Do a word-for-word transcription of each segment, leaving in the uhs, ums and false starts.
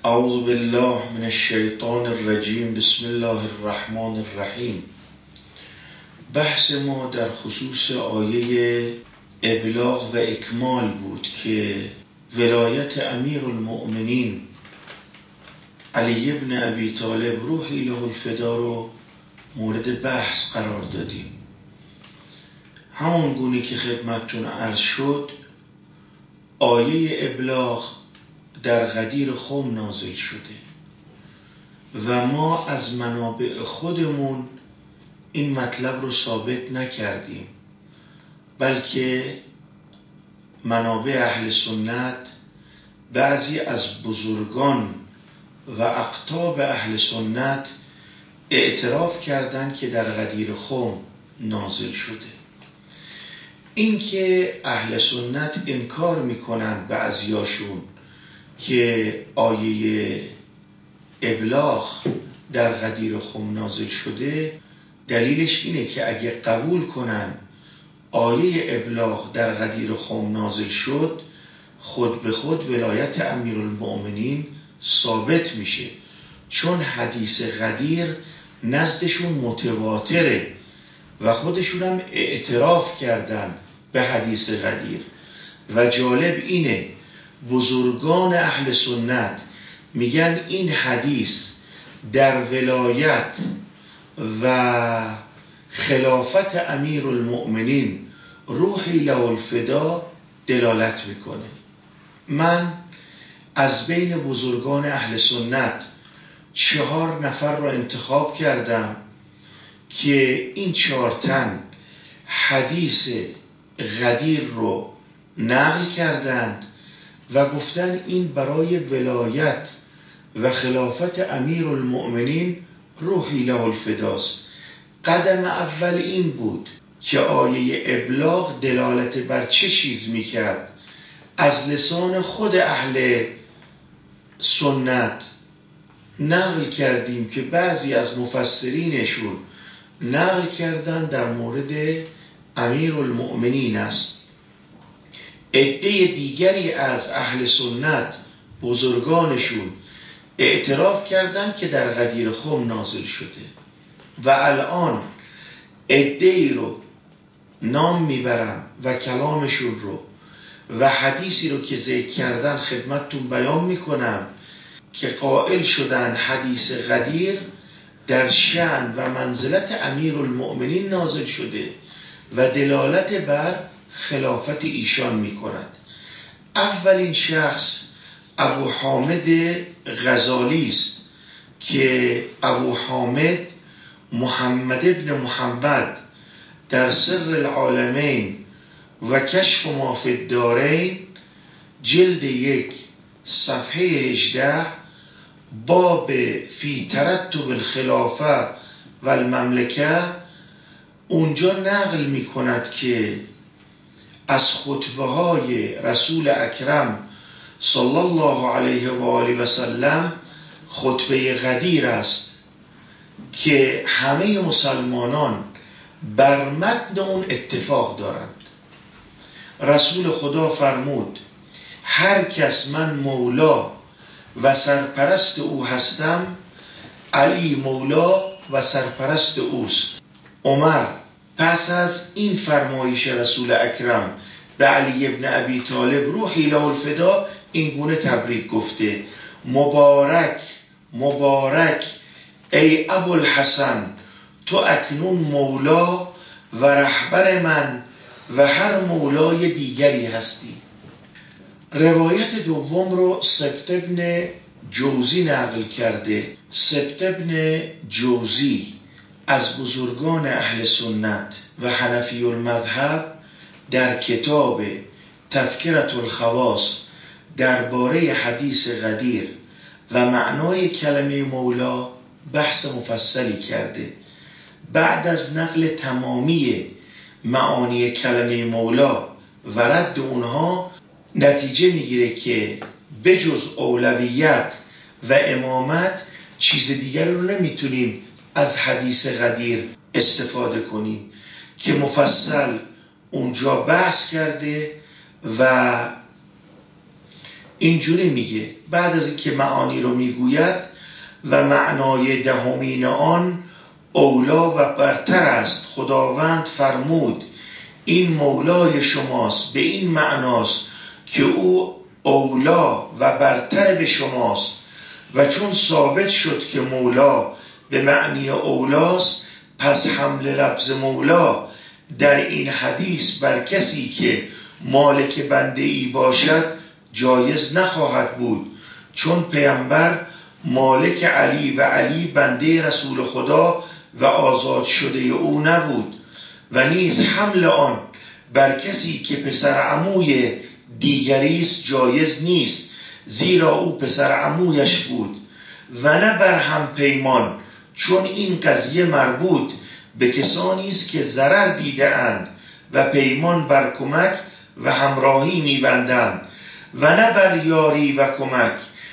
اعوذ بالله من الشیطان الرجیم. بسم الله الرحمن الرحیم. بحث ما در خصوص آیه ابلاغ و اکمال بود که ولایت امیر المؤمنین علی ابن ابی طالب روحی له الفدا رو مورد بحث قرار دادیم. همون گونه که خدمتتون عرض شد، آیه ابلاغ در غدیر خم نازل شده و ما از منابع خودمون این مطلب رو ثابت نکردیم، بلکه منابع اهل سنت، بعضی از بزرگان و اقطاب اهل سنت اعتراف کردند که در غدیر خم نازل شده. این که اهل سنت انکار میکنن بعضیاشون که آیه ابلاغ در غدیر خم نازل شده، دلیلش اینه که اگه قبول کنن آیه ابلاغ در غدیر خم نازل شد، خود به خود ولایت امیرالمؤمنین ثابت میشه، چون حدیث غدیر نزدشون متواتره و خودشون هم اعتراف کردن به حدیث غدیر. و جالب اینه بزرگان اهل سنت میگن این حدیث در ولایت و خلافت امیرالمؤمنین روحی له الفدا دلالت میکنه. من از بین بزرگان اهل سنت چهار نفر رو انتخاب کردم که این چهار تن حدیث غدیر رو نقل کردند و گفتن این برای ولایت و خلافت امیرالمؤمنین روحی له الفداست. قدم اول این بود که آیه ابلاغ دلالت بر چه چیز میکرد. از لسان خود اهل سنت نقل کردیم که بعضی از مفسرینشون نقل کردن در مورد امیرالمؤمنین است. عده دیگری از اهل سنت بزرگانشون اعتراف کردند که در غدیر خم نازل شده و الان عده‌ای رو نام میبرم و کلامشون رو و حدیثی رو که ذکر کردن خدمتتون بیان میکنم که قائل شدن حدیث غدیر در شأن و منزلت امیرالمؤمنین نازل شده و دلالت بر خلافت ایشان می کند. اولین شخص ابو حامد غزالی است که ابو حامد محمد ابن محمد در سر العالمین و کشف ما فی الدارین جلد یک صفحه هجده باب فی ترتب الخلافه و المملکه اونجا نقل می کند که از خطبه های رسول اکرم صلی الله علیه و آله و سلم خطبه غدیر است که همه مسلمانان بر متن اون اتفاق دارند. رسول خدا فرمود هر کس من مولا و سرپرست او هستم، علی مولا و سرپرست اوست. عمر پس از این فرمایش رسول اکرم به علی ابن ابی طالب روحی له الفدا این گونه تبریک گفته: مبارک مبارک ای ابوالحسن، تو اکنون مولا و رهبر من و هر مولای دیگری هستی. روایت دوم رو سبت ابن جوزی نقل کرده. سبت ابن جوزی از بزرگان اهل سنت و حنفی المذهب در کتاب تذکرة الخواص درباره حدیث غدیر و معنای کلمه مولا بحث مفصلی کرده. بعد از نقل تمامی معانی کلمه مولا و رد اونها نتیجه میگیره که بجز اولویت و امامت چیز دیگر رو نمیتونیم از حدیث غدیر استفاده کنیم که مفصل اونجا بحث کرده و اینجوری میگه بعد از اینکه معانی رو میگوید و معنای دهمین آن اولا و برتر است. خداوند فرمود این مولای شماست، به این معناست که او اولا و برتر به شماست. و چون ثابت شد که مولا به معنی اولاست، پس حمل لفظ مولا در این حدیث بر کسی که مالک بنده ای باشد جایز نخواهد بود، چون پیامبر مالک علی و علی بنده رسول خدا و آزاد شده او نبود. و نیز حمل آن بر کسی که پسر عموی دیگری است جایز نیست، زیرا او پسر عمویش بود. و نه بر هم پیمان، چون این قضیه مربوط به کسانی است که ضرر دیده اند و پیمان بر کمک و همراهی می‌بندند. و نه بر یاری و کمک،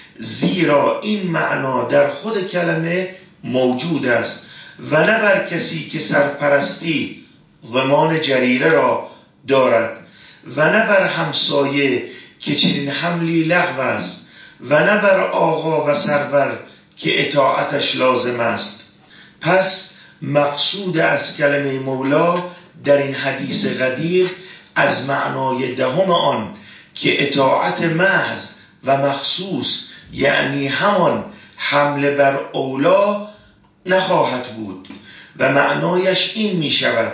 زیرا این معنا در خود کلمه موجود است. و نه بر کسی که سرپرستی ضمان جریره را دارد. و نه بر همسایه که چنین حملی لغو است. و نه بر آقا و سرور که اطاعتش لازم است. پس مقصود از کلمه مولا در این حدیث قدیر از معنای دهم آن که اطاعت محض و مخصوص، یعنی همان حمله بر اولا نخواهد بود. و معنایش این می شود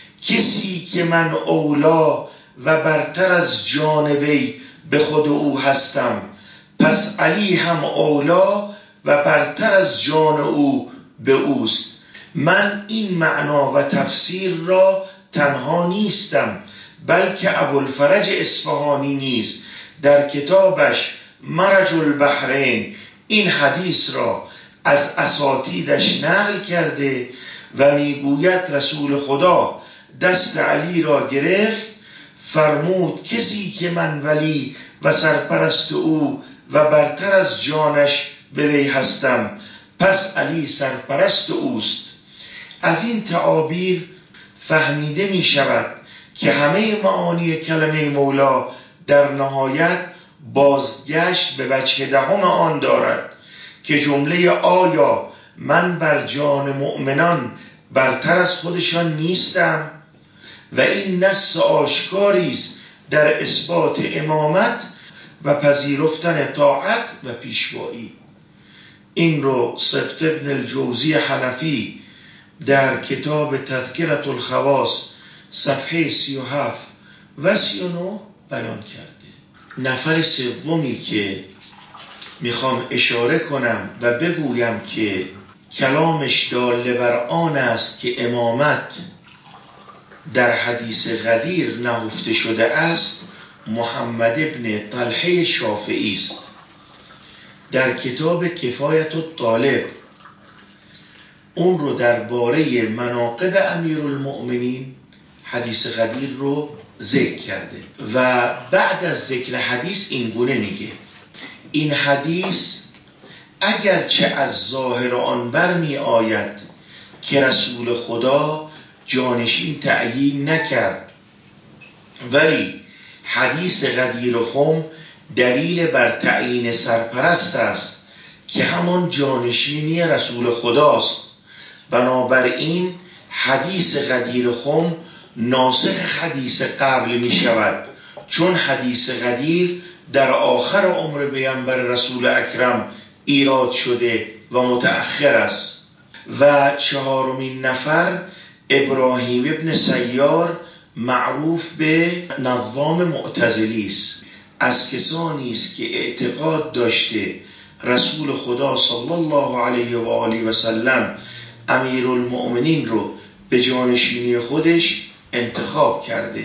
کسی که من اولا و برتر از جانبی به خود او هستم، پس علی هم اولا و برتر از جان او به اوست. من این معنا و تفسیر را تنها نیستم، بلکه ابوالفرج اصفهانی نیز در کتابش مرج البحرین این حدیث را از اساتیدش نقل کرده و میگوید رسول خدا دست علی را گرفت، فرمود کسی که من ولی و سرپرست او و برتر از جانش به وی هستم، پس علی سرپرست اوست. از این تعابیر فهمیده می شود که همه معانی کلمه مولا در نهایت بازگشت به وجه دهم آن دارد که جمله آیا من بر جان مؤمنان برتر از خودشان نیستم؟ و این نص آشکاری است در اثبات امامت و پذیرفتن طاعت و پیشوایی. این رو سبط ابن الجوزی حنفی در کتاب تذکرة الخواص صفحه سی و هفت و سی و نه بیان کرده. نفر سومی که میخوام اشاره کنم و بگویم که کلامش داله بر آن است که امامت در حدیث قدیر نهفته شده است، محمد ابن طلحه شافعی است. در کتاب کفایت الطالب اون رو درباره مناقب امیرالمؤمنین حدیث قدیر رو ذکر کرده و بعد از ذکر حدیث این گونه میگه این حدیث اگرچه از ظاهر آن بر می آید که رسول خدا جانشین تعیین نکرد، ولی حدیث غدیر خم دلیل بر تعیین سرپرست است که همان جانشینی رسول خداست. بنابراین حدیث غدیر خم ناسخ حدیث قبل می شود، چون حدیث غدیر در آخر عمر پیامبر رسول اکرم ایراد شده و متأخر است. و چهارمین نفر ابراهیم ابن سیار معروف به نظام معتزلی است، از کسانی است که اعتقاد داشته رسول خدا صلی الله علیه و آله و سلم امیرالمؤمنین رو به جانشینی خودش انتخاب کرده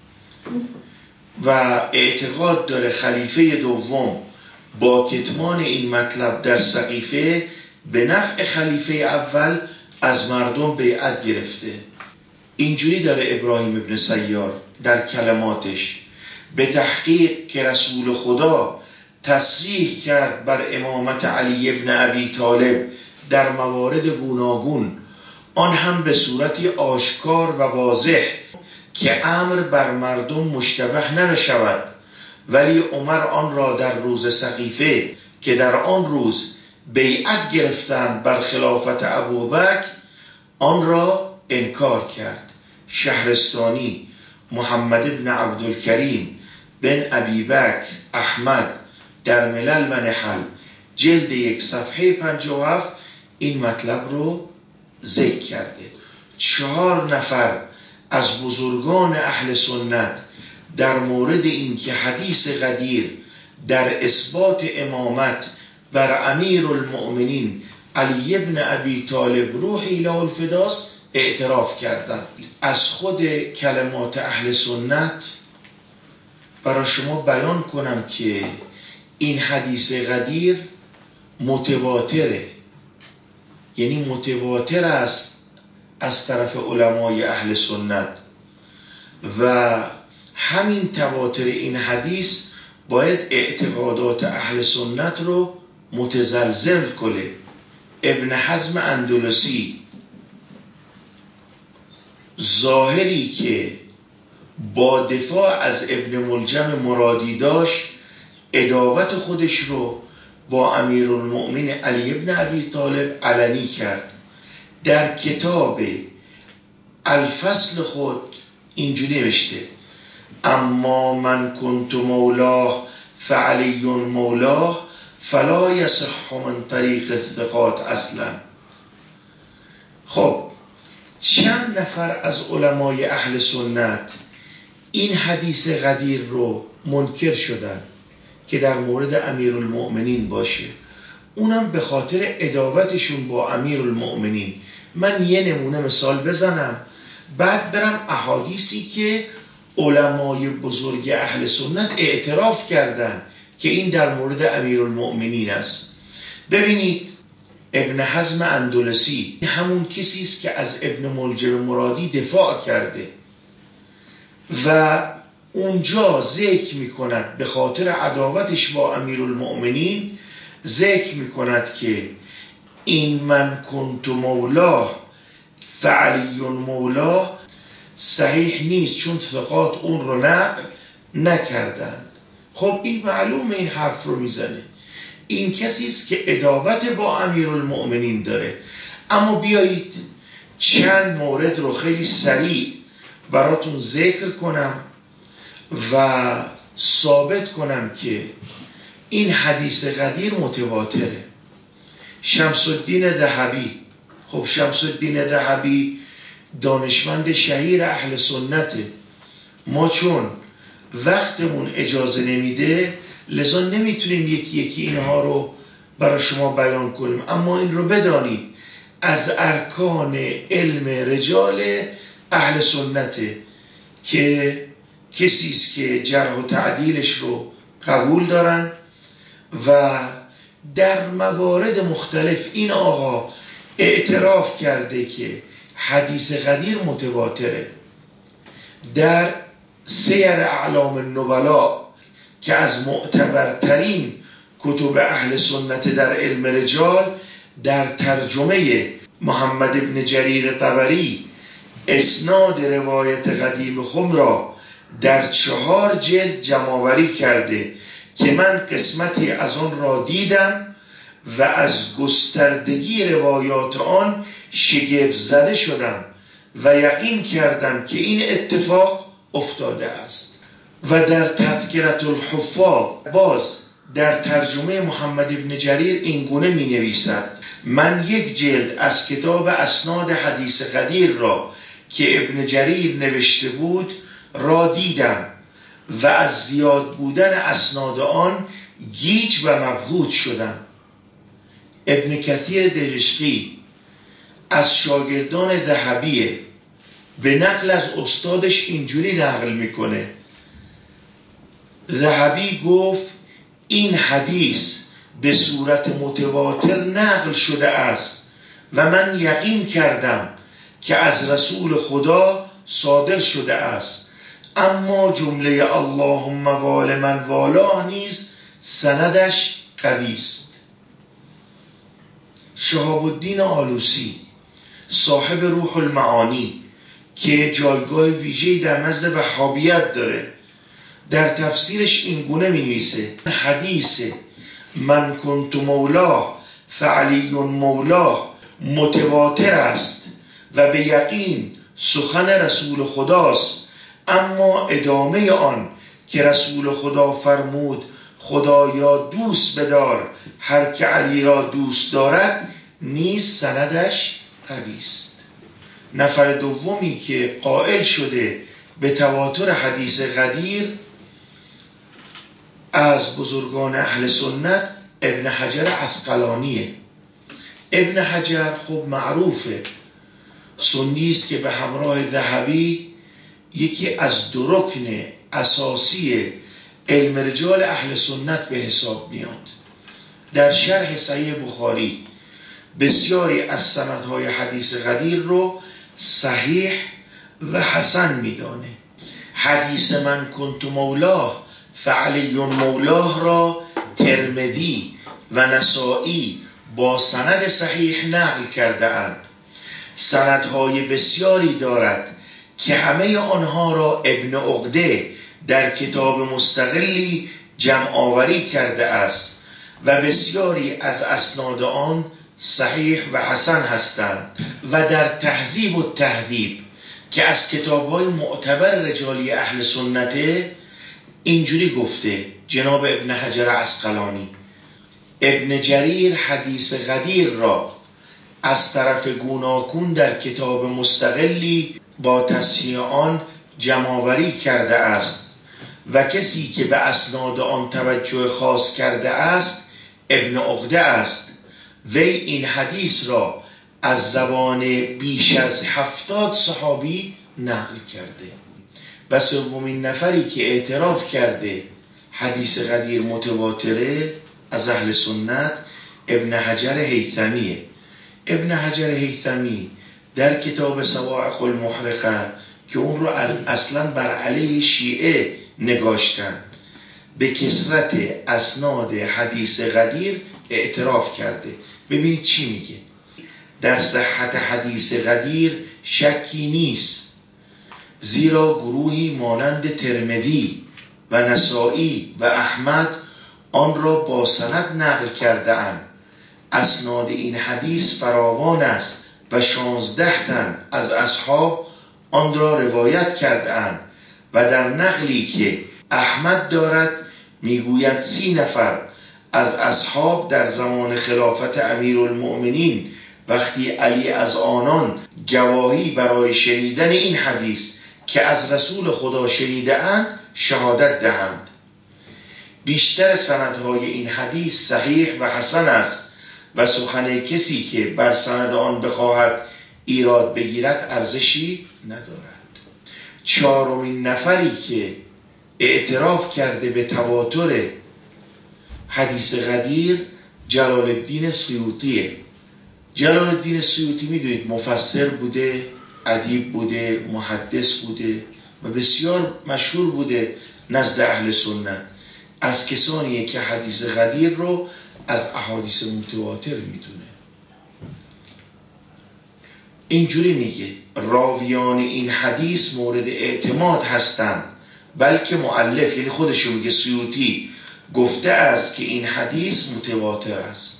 و اعتقاد داره خلیفه دوم با کتمان این مطلب در سقیفه به نفع خلیفه اول از مردم بیعت گرفته. اینجوری داره ابراهیم ابن سیار در کلماتش: به تحقیق که رسول خدا تصریح کرد بر امامت علی ابن ابی طالب در موارد گوناگون، آن هم به صورتی آشکار و واضح که امر بر مردم مشتبه نشود ولی عمر آن را در روز سقیفه که در آن روز بیعت گرفتند بر خلافت ابوبکر آن را انکار کرد. شهرستانی محمد بن عبدالکریم بن ابی بکر احمد در ملل و نحل جلد یک صفحه پنجاه و هفت این مطلب رو ذکر کرده. چهار نفر از بزرگان اهل سنت در مورد این که حدیث غدیر در اثبات امامت بر امیر المؤمنین علی بن ابی طالب روحی له الفداست اعتراف کردند. از خود کلمات اهل سنت برای شما بیان کنم که این حدیث غدیر متواتره، یعنی متواتر است از طرف علمای اهل سنت و همین تواتر این حدیث باید اعتقادات اهل سنت رو متزلزل کنه. ابن حزم اندلسی ظاهری که با دفاع از ابن ملجم مرادی داشت عداوت خودش رو با امیر المؤمنین علی بن ابی طالب علنی کرد. در کتاب الفصل خود اینجوری نوشته: اما من کنت مولاه فعلی مولاه فلا یصح من طریق الثقات اصلا. خب چند نفر از علمای اهل سنت این حدیث غدیر رو منکر شدن که در مورد امیر المؤمنین باشه، اونم به خاطر عداوتشون با امیر المؤمنین. من یه نمونه مثال بزنم بعد برم احادیثی که علمای بزرگ اهل سنت اعتراف کردن که این در مورد امیر المؤمنین است. ببینید ابن حزم اندلسی همون کسی است که از ابن ملجم مرادی دفاع کرده و اونجا ذکر میکند به خاطر عداوتش با امیر المؤمنین ذکر میکند که این من کنت مولاه فعلی مولاه صحیح نیست چون ثقات اون رو نقل نکردند. خب این معلومه این حرف رو میزنه، این کسی است که عداوت با امیر المؤمنین داره. اما بیایید چند مورد رو خیلی سریع براتون ذکر کنم و ثابت کنم که این حدیث غدیر متواتره. شمس الدین ذهبی، خب شمس الدین ذهبی دانشمند شهیر اهل سنته، ما چون وقتمون اجازه نمیده لذا نمیتونیم یکی یکی اینها رو برای شما بیان کنیم، اما این رو بدانید از ارکان علم رجال اهل سنته که کسی است که جرح و تعدیلش رو قبول دارن و در موارد مختلف این آقا اعتراف کرده که حدیث غدیر متواتره. در سیر اعلام النبلا که از معتبرترین کتب اهل سنت در علم رجال در ترجمه محمد ابن جریر طبری اسناد روایت قدیم خم را در چهار جلد جمع‌آوری کرده که من قسمتی از آن را دیدم و از گستردگی روایات آن شگفت زده شدم و یقین کردم که این اتفاق افتاده است. و در تذکرة الحفاظ باز در ترجمه محمد ابن جریر این گونه می نویسد: من یک جلد از کتاب اسناد حدیث غدیر را که ابن جریر نوشته بود را دیدم و از زیاد بودن اسناد آن گیج و مبهوت شدم. ابن کثیر دمشقی از شاگردان ذهبیه، به نقل از استادش اینجوری نقل میکنه: ذهبی گفت این حدیث به صورت متواتر نقل شده است و من یقین کردم که از رسول خدا صادر شده است، اما جمله اللهم وال من والاه نیز سندش قوی است. شهاب الدین آلوسی صاحب روح المعانی که جایگاه ویژه‌ای در نزد وهابیت داره در تفسیرش این گونه می نویسه حدیث من کنت مولاه فعلی مولاه متواتر است و به یقین سخن رسول خداست، اما ادامه آن که رسول خدا فرمود خدایا دوست بدار هر که علی را دوست دارد نیز سندش قوی است. نفر دومی که قائل شده به تواتر حدیث قدیر از بزرگان اهل سنت ابن حجر عسقلانیه. ابن حجر خب معروفه، سنی است که به همراه ذهبی یکی از دو رکن اساسی علم رجال اهل سنت به حساب میاد. در شرح صحیح بخاری بسیاری از سندهای حدیث قدیر رو صحیح و حسن میدانه. حدیث من کنت مولاه فعلی مولاه را ترمذی و نسائی با سند صحیح نقل کرده اند. سندهای بسیاری دارد که همه آنها را ابن عقده در کتاب مستقلی جمع آوری کرده است و بسیاری از اسناد آن صحیح و حسن هستند. و در تهذیب و تهذیب که از کتاب‌های معتبر رجالی اهل سنته اینجوری گفته جناب ابن حجر عسقلانی: ابن جریر حدیث قدیر را از طرف گوناگون در کتاب مستقلی با تصحیح آن جمع‌آوری کرده است و کسی که به اسناد آن توجه خاص کرده است ابن عقده است. وی این حدیث را از زبان بیش از هفتاد صحابی نقل کرده. و سومین نفری که اعتراف کرده حدیث قدیر متواتره از اهل سنت ابن حجر هیثمیه. ابن حجر هیثمی در کتاب صواعق المحرقه که اون رو اصلا بر علیه شیعه نگاشتن به کثرت اسناد حدیث قدیر اعتراف کرده. ببینید چی میگه: در صحت حدیث قدیر شکی نیست، زیرا گروهی مانند ترمذی و نسائی و احمد آن را با سند نقل کرده اند. اسناد این حدیث فراوان است و شانزده تن از اصحاب آن را روایت کرده اند و در نقلی که احمد دارد میگوید سی نفر از اصحاب در زمان خلافت امیرالمؤمنین وقتی علی از آنان گواهی برای شنیدن این حدیث که از رسول خدا شنیده اند شهادت دهند. بیشتر سندهای این حدیث صحیح و حسن است و سخن کسی که بر سند آن بخواهد ایراد بگیرد ارزشی ندارد. چهارمین نفری که اعتراف کرده به تواتر حدیث قدیر جلال الدین سیوطیه. جلال الدین سیوطی میدونید مفسر بوده، ادیب بوده، محدث بوده و بسیار مشهور بوده نزد اهل سنت. از کسانیه که حدیث قدیر رو از احادیث متواتر میدونه. اینجوری میگه: راویان این حدیث مورد اعتماد هستند، بلکه مؤلف یعنی خودشو میگه سیوطی گفته است که این حدیث متواتر است.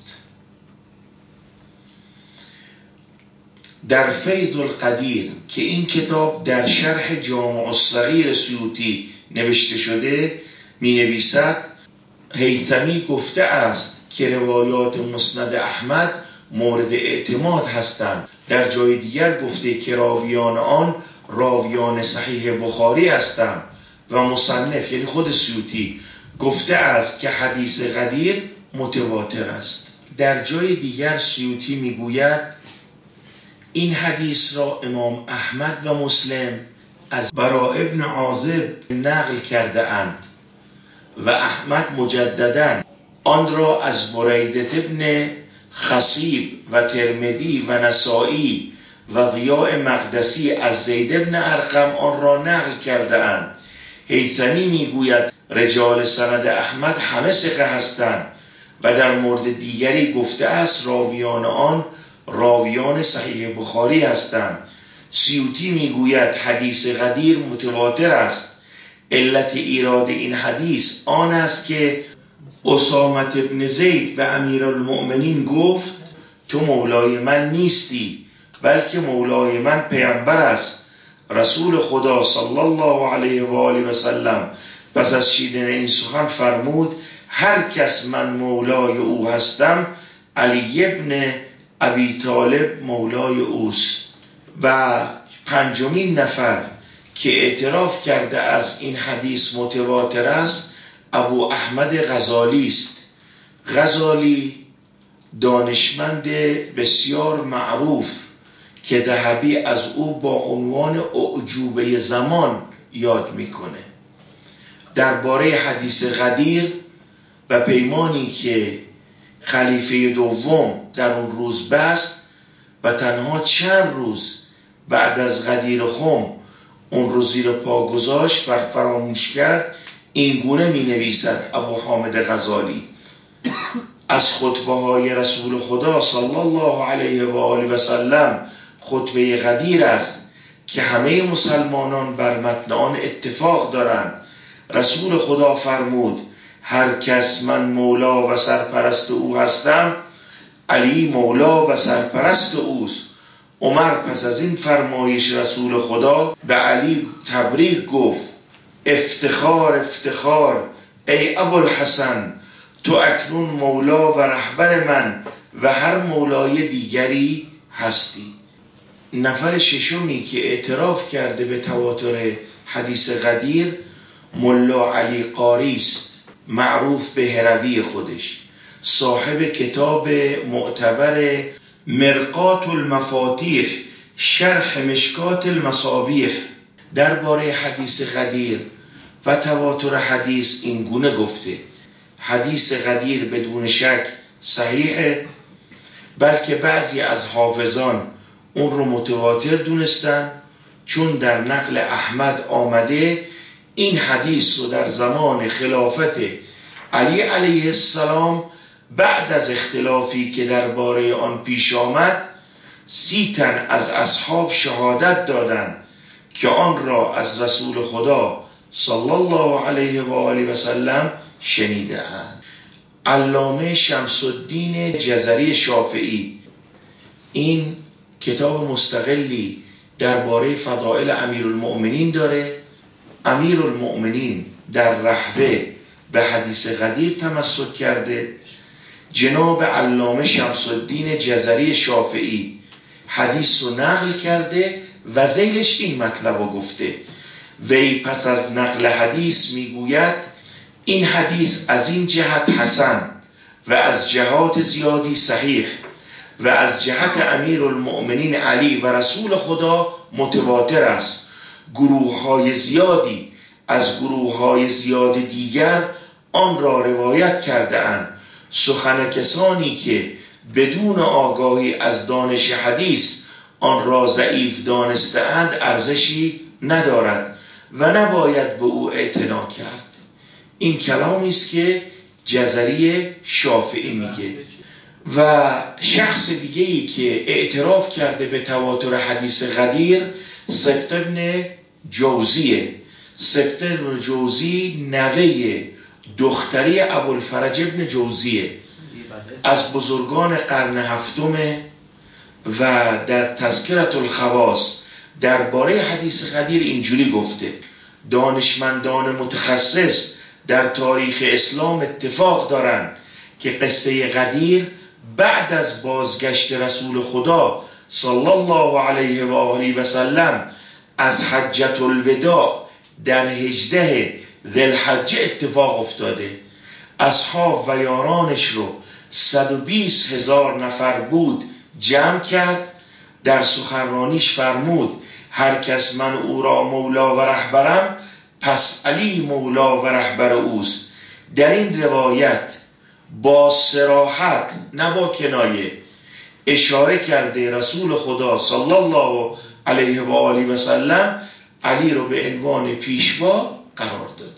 در فیض القدیر که این کتاب در شرح جامع الصغیر سیوطی نوشته شده می نویسد: هیثمی گفته است که روایات مسند احمد مورد اعتماد هستند. در جای دیگر گفته که راویان آن راویان صحیح بخاری هستند و مصنف یعنی خود سیوطی گفته است که حدیث قدیر متواتر است. در جای دیگر سیوطی میگوید این حدیث را امام احمد و مسلم از برا ابن عازب نقل کرده اند و احمد مجدداً آن را از بریدة ابن خصیب و ترمذی و نسائی و ضیاء مقدسی از زید ابن ارقم آن را نقل کرده اند. هیثمی میگوید رجال سند احمد همه ثقه هستند و در مورد دیگری گفته است راویان آن راویان صحیح بخاری هستند. سیوطی میگوید حدیث قدیر متواتر است. علت ایراد این حدیث آن است که اسامه ابن زید به امیرالمؤمنین گفت تو مولای من نیستی بلکه مولای من پیامبر است. رسول خدا صلی الله علیه و آله و سلم پس از شیدن این سخن فرمود هر کس من مولای او هستم علی ابن ابی طالب مولای اوست. و پنجمین نفر که اعتراف کرده از این حدیث متواتر است ابو احمد غزالی است. غزالی دانشمند بسیار معروف که ذهبی از او با عنوان اعجوبه زمان یاد میکنه. درباره حدیث غدیر و پیمانی که خلیفه دوم در اون روز بست و تنها چند روز بعد از غدیر خم اون رو زیر پا گذاشت و فراموش کرد، این گونه می نویسد ابو حامد غزالی: از خطبه های رسول خدا صلی الله علیه و آله و سلم خطبه غدیر است که همه مسلمانان بر متن آن اتفاق دارند. رسول خدا فرمود هر کس من مولا و سرپرست او هستم علی مولا و سرپرست اوست. عمر پس از این فرمایش رسول خدا به علی تبریک گفت افتخار افتخار ای ابوالحسن، تو اکنون مولا و رهبر من و هر مولای دیگری هستی. نفر ششمی که اعتراف کرده به تواتر حدیث غدیر ملا علی قاری است، معروف به هروی خودش، صاحب کتاب معتبر مرقات المفاتیح شرح مشکات المصابیح. درباره حدیث غدیر و تواتر حدیث این گونه گفته: حدیث غدیر بدون شک صحیحه، بلکه بعضی از حافظان اون رو متواتر دونستن، چون در نقل احمد آمده این حدیث رو در زمان خلافت علی علیه السلام بعد از اختلافی که درباره آن پیش آمد سی تن از اصحاب شهادت دادند که آن را از رسول خدا صلی الله علیه و آله و سلم شنیده اند. علامه شمس الدین جزری شافعی این کتاب مستقلی درباره فضائل امیرالمؤمنین داره. امیرالمؤمنین در رحبه به حدیث غدیر تمسک کرده. جناب علامه شمس الدین جزری شافعی حدیث رو نقل کرده و ذیلش این مطلب رو گفته: وی پس از نقل حدیث میگوید این حدیث از این جهت حسن و از جهات زیادی صحیح و از جهت امیرالمؤمنین علی و رسول خدا متواتر است. گروه های زیادی از گروه های زیاد دیگر آن را روایت کرده اند. سخن کسانی که بدون آگاهی از دانش حدیث آن را ضعیف دانسته اند ارزشی ندارد و نباید به او اعتنا کرد. این کلامی است که جزری شافعی میگه. و شخص دیگه‌ای که اعتراف کرده به تواتر حدیث غدیر سبط ابن جوزیه. سبط ابن جوزی نوه دختری ابوالفرج ابن جوزیه، از بزرگان قرن هفتمه و در تذکرة الخواص درباره حدیث غدیر اینجوری گفته: دانشمندان متخصص در تاریخ اسلام اتفاق دارند که قصه غدیر بعد از بازگشت رسول خدا صلی الله علیه و آله و سلم از حجة الوداع در هجده ذوالحجه اتفاق افتاده. اصحاب و یارانش رو صد و بیست هزار نفر بود جمع کرد. در سخنرانیش فرمود هر کس من او را مولا و رهبرم پس علی مولا و رهبر اوست. در این روایت با صراحت نه با کنایه اشاره کرده رسول خدا صلی الله علیه و آله و سلم علی رو به عنوان پیشوا قرار داده.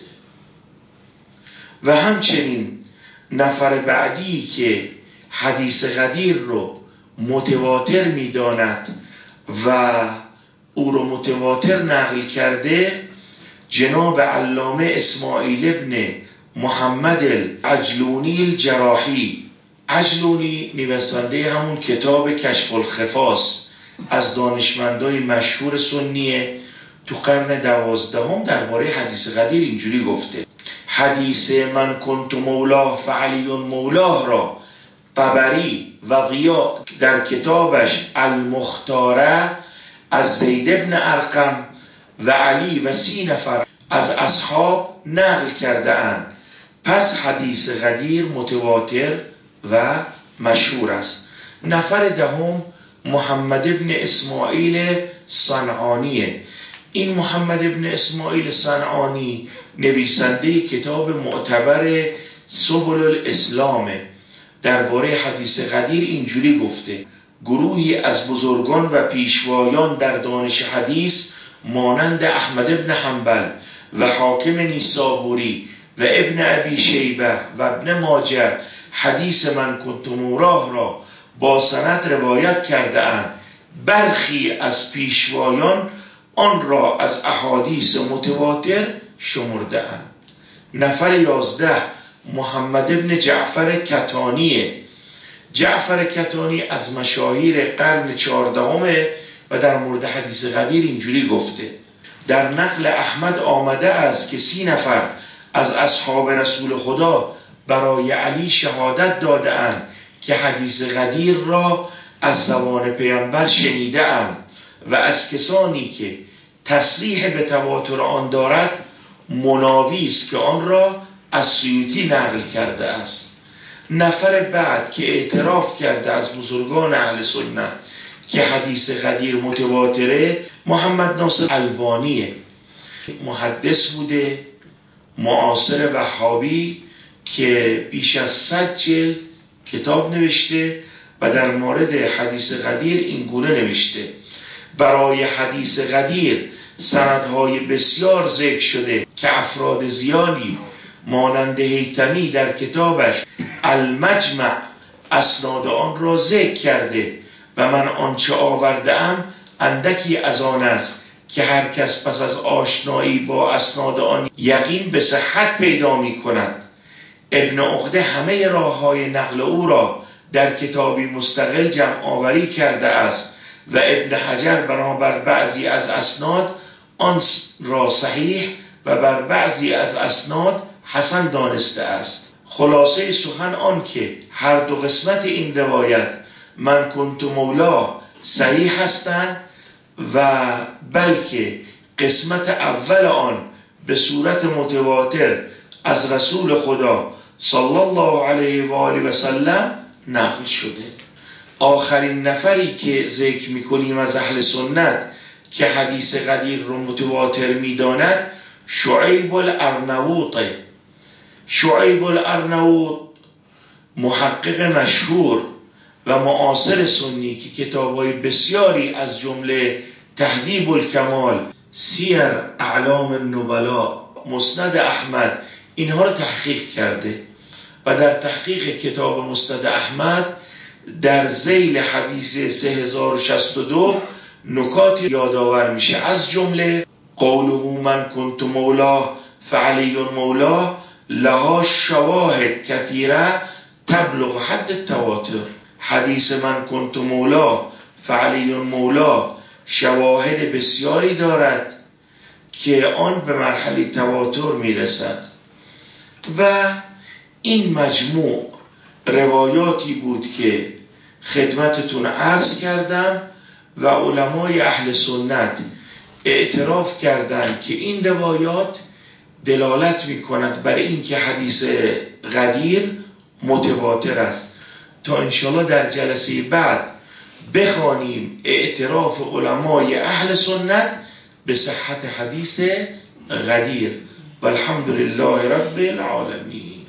و همچنین نفر بعدی که حدیث غدیر رو متواتر می‌داند و او رو متواتر نقل کرده جناب علامه اسماعیل ابن محمد العجلونی الجراحی. عجلونی نویسنده همون کتاب کشف الخفاست، از دانشمندای مشهور سنیه. تو قرن دوازدهم درباره حدیث قدیر اینجوری گفته: حدیث من کنت مولاه فعلی مولاه را طبری و غیا در کتابش المختاره از زید ابن ارقم و علی و سی نفر از اصحاب نقل کرده اند. پس حدیث قدیر متواتر و مشهور است. نفر دهم محمد ابن اسماعیل صنعانیه. این محمد ابن اسماعیل صنعانی نویسنده کتاب معتبر سبل الاسلامه. درباره حدیث قدیر اینجوری گفته: گروهی از بزرگان و پیشوایان در دانش حدیث مانند احمد ابن حنبل و حاکم نیسابوری و ابن ابی شیبه و ابن ماجه حدیث من کنت مولاه را با سند روایت کرده اند. برخی از پیشوایان آن را از احادیث متواتر شمرده اند. نفر یازده محمد ابن جعفر کتانیه. جعفر کتانی از مشاهیر قرن چهاردهمه و در مورد حدیث قدیر اینجوری گفته: در نقل احمد آمده است که سی نفر از اصحاب رسول خدا برای علی شهادت داده اند که حدیث قدیر را از زبان پیامبر شنیده اند و از کسانی که تصریح به تواتر آن دارد مناوی است که آن را از سیوطی نقل کرده است. نفر بعد که اعتراف کرده از بزرگان اهل سنت که حدیث قدیر متواتره محمد ناصر البانیه. محدث بوده، معاصر وهابی، که بیش از صد جلد کتاب نوشته و در مورد حدیث قدیر این گونه نوشته: برای حدیث قدیر سندهای بسیار ذکر شده که افراد زیادی مانند هیثمی در کتابش المجمع اسناد آن را ذکر کرده و من آنچه آورده ام اندکی از آن است که هر کس پس از آشنایی با اسناد آن یقین به صحت پیدا می کند. ابن عقده همه راه های نقل او را در کتابی مستقل جمع آوری کرده است و ابن حجر بنابر بعضی از اسناد آن را صحیح و بر بعضی از اسناد حسن دانسته است. خلاصه سخن آن که هر دو قسمت این روایت من کنت مولا صحیح هستند و بلکه قسمت اول آن به صورت متواتر از رسول خدا صلی الله علیه و آله و سلم نقل شده. آخرین نفری که ذکر میکنیم از اهل سنت که حدیث قدیر رو متواتر میداند شعیب الارنوط. شعیب الارنوط محقق مشهور و معاصر سنی که کتاب‌های بسیاری از جمله تهذیب الکمال، سیر اعلام النبلا، مسند احمد اینها رو تحقیق کرده و در تحقیق کتاب مسند احمد در ذیل حدیث سه هزار و شصت و دو نکاتی یادآور میشه، از جمله قوله من کنت مولاه فعلی مولاه لها شواهد کثیره تبلغ حد التواتر. حدیث من کنت مولاه فعلی مولاه شواهد بسیاری دارد که آن به مرحله تواتر میرسد. و این مجموع روایاتی بود که خدمتتون عرض کردم و علمای اهل سنت اعتراف کردند که این روایات دلالت می کند بر این که حدیث قدیر متواتر است. تا انشاءالله در جلسه بعد بخوانیم اعتراف علمای اهل سنت به صحت حدیث قدیر. والحمد لله رب العالمین.